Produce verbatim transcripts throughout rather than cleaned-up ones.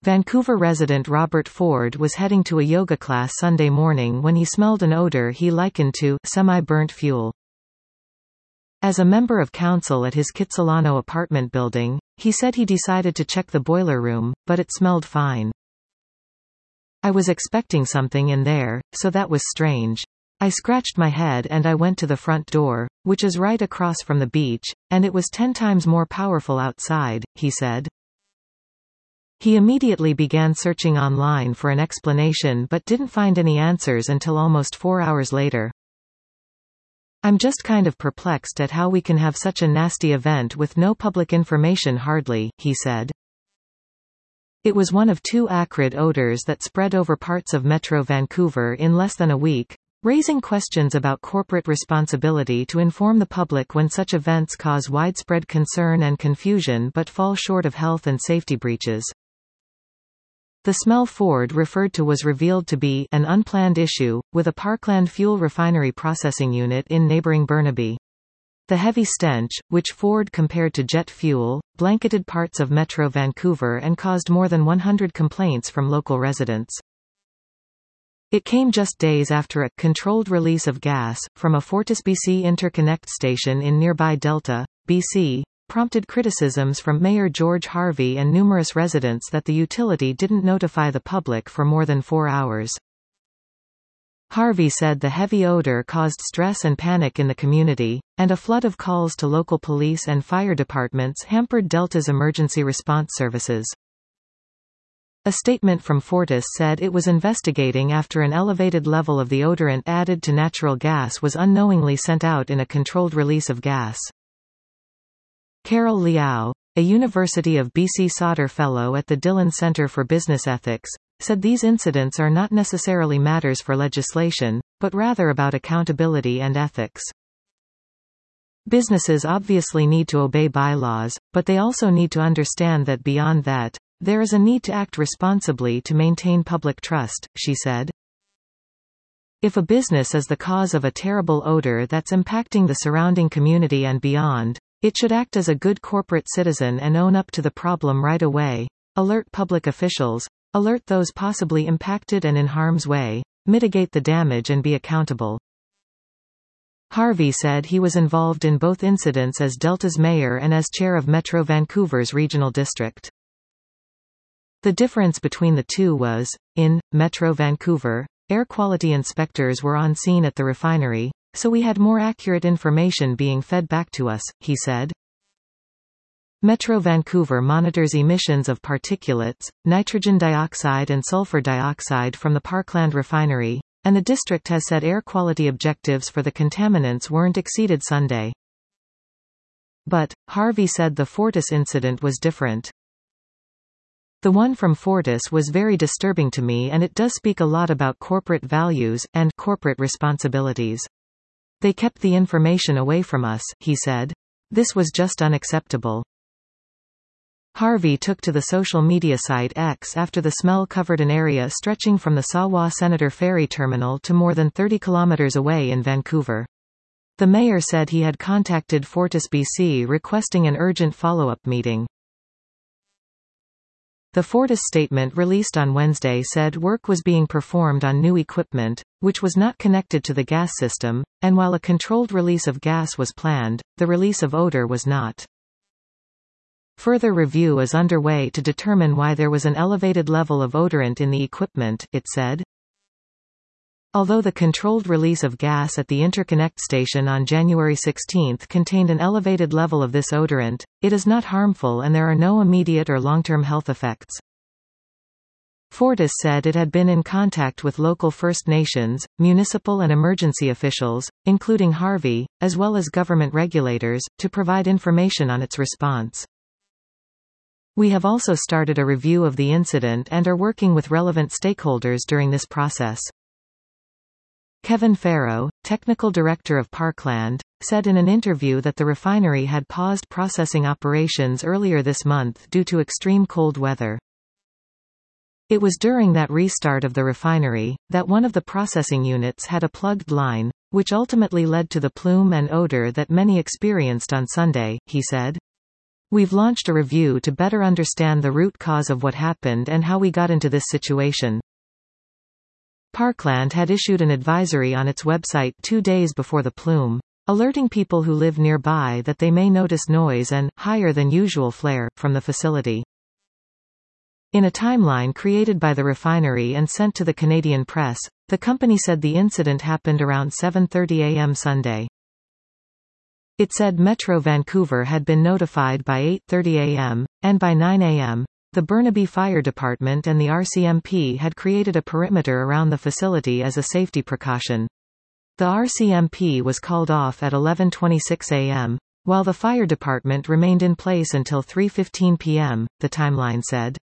Vancouver resident Robert Ford was heading to a yoga class Sunday morning when he smelled an odor he likened to semi-burnt fuel. As a member of council at his Kitsilano apartment building, he said he decided to check the boiler room, but it smelled fine. I was expecting something in there, so that was strange. I scratched my head and I went to the front door, which is right across from the beach, and it was ten times more powerful outside, he said. He immediately began searching online for an explanation but didn't find any answers until almost four hours later. I'm just kind of perplexed at how we can have such a nasty event with no public information hardly, he said. It was one of two acrid odors that spread over parts of Metro Vancouver in less than a week, raising questions about corporate responsibility to inform the public when such events cause widespread concern and confusion but fall short of health and safety breaches. The smell Ford referred to was revealed to be an unplanned issue, with a Parkland fuel refinery processing unit in neighboring Burnaby. The heavy stench, which Ford compared to jet fuel, blanketed parts of Metro Vancouver and caused more than one hundred complaints from local residents. It came just days after a controlled release of gas from a FortisBC interconnect station in nearby Delta, B C, prompted criticisms from Mayor George Harvey and numerous residents that the utility didn't notify the public for more than four hours. Harvey said the heavy odor caused stress and panic in the community, and a flood of calls to local police and fire departments hampered Delta's emergency response services. A statement from Fortis said it was investigating after an elevated level of the odorant added to natural gas was unknowingly sent out in a controlled release of gas. Carol Liao, a University of B C Sauder Fellow at the Dillon Centre for Business Ethics, said these incidents are not necessarily matters for legislation, but rather about accountability and ethics. Businesses obviously need to obey bylaws, but they also need to understand that beyond that, there is a need to act responsibly to maintain public trust, she said. If a business is the cause of a terrible odor that's impacting the surrounding community and beyond, it should act as a good corporate citizen and own up to the problem right away, alert public officials, alert those possibly impacted and in harm's way, mitigate the damage and be accountable. Harvey said he was involved in both incidents as Delta's mayor and as chair of Metro Vancouver's regional district. The difference between the two was, in Metro Vancouver, air quality inspectors were on scene at the refinery, so we had more accurate information being fed back to us, he said. Metro Vancouver monitors emissions of particulates, nitrogen dioxide and sulfur dioxide from the Parkland refinery, and the district has said air quality objectives for the contaminants weren't exceeded Sunday. But, Harvey said the Fortis incident was different. The one from Fortis was very disturbing to me, and it does speak a lot about corporate values and corporate responsibilities. They kept the information away from us, he said. This was just unacceptable. Harvey took to the social media site X after the smell covered an area stretching from the Sawa Senator Ferry Terminal to more than thirty kilometers away in Vancouver. The mayor said he had contacted FortisBC requesting an urgent follow-up meeting. The Fortis statement released on Wednesday said work was being performed on new equipment, which was not connected to the gas system, and while a controlled release of gas was planned, the release of odor was not. Further review is underway to determine why there was an elevated level of odorant in the equipment, it said. Although the controlled release of gas at the interconnect station on January sixteenth contained an elevated level of this odorant, it is not harmful and there are no immediate or long-term health effects. Fortis said it had been in contact with local First Nations, municipal and emergency officials, including Harvey, as well as government regulators, to provide information on its response. We have also started a review of the incident and are working with relevant stakeholders during this process. Kevin Farrow, technical director of Parkland, said in an interview that the refinery had paused processing operations earlier this month due to extreme cold weather. It was during that restart of the refinery that one of the processing units had a plugged line, which ultimately led to the plume and odor that many experienced on Sunday, he said. We've launched a review to better understand the root cause of what happened and how we got into this situation. Parkland had issued an advisory on its website two days before the plume, alerting people who live nearby that they may notice noise and, higher than usual flare, from the facility. In a timeline created by the refinery and sent to the Canadian press, the company said the incident happened around seven thirty a m Sunday. It said Metro Vancouver had been notified by eight thirty a m, and by nine a m, the Burnaby Fire Department and the R C M P had created a perimeter around the facility as a safety precaution. The R C M P was called off at eleven twenty-six a m, while the fire department remained in place until three fifteen p m, the timeline said.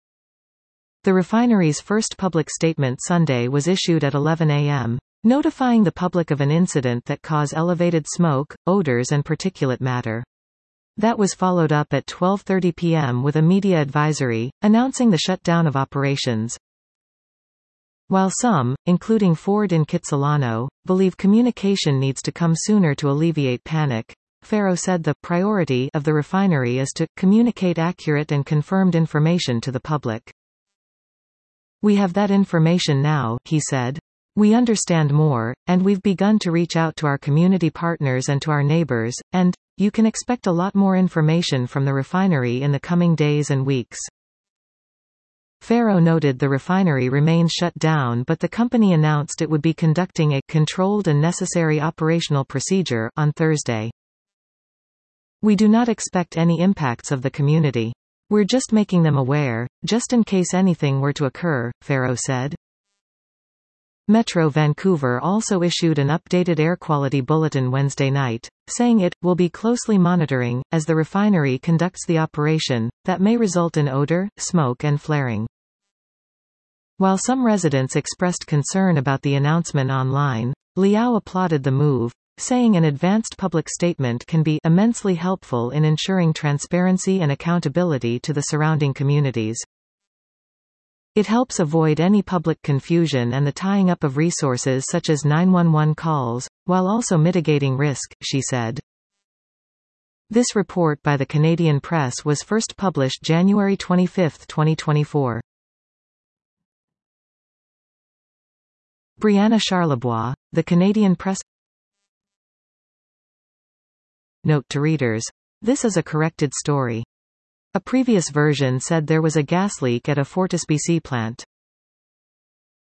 The refinery's first public statement Sunday was issued at eleven a m, notifying the public of an incident that caused elevated smoke, odors and particulate matter. That was followed up at twelve thirty p m with a media advisory, announcing the shutdown of operations. While some, including Ford in Kitsilano, believe communication needs to come sooner to alleviate panic, Farrow said the priority of the refinery is to communicate accurate and confirmed information to the public. We have that information now, he said. We understand more, and we've begun to reach out to our community partners and to our neighbors, and you can expect a lot more information from the refinery in the coming days and weeks. Farrow noted the refinery remains shut down, but the company announced it would be conducting a controlled and necessary operational procedure on Thursday. We do not expect any impacts of the community. We're just making them aware, just in case anything were to occur, Farrow said. Metro Vancouver also issued an updated air quality bulletin Wednesday night, saying it will be closely monitoring, as the refinery conducts the operation, that may result in odor, smoke and flaring. While some residents expressed concern about the announcement online, Liao applauded the move, saying an advanced public statement can be immensely helpful in ensuring transparency and accountability to the surrounding communities. It helps avoid any public confusion and the tying up of resources such as nine one one calls, while also mitigating risk, she said. This report by the Canadian Press was first published January twenty-fifth, twenty twenty-four. Brianna Charlebois, The Canadian Press. Note to readers. This is a corrected story. A previous version said there was a gas leak at a FortisBC plant.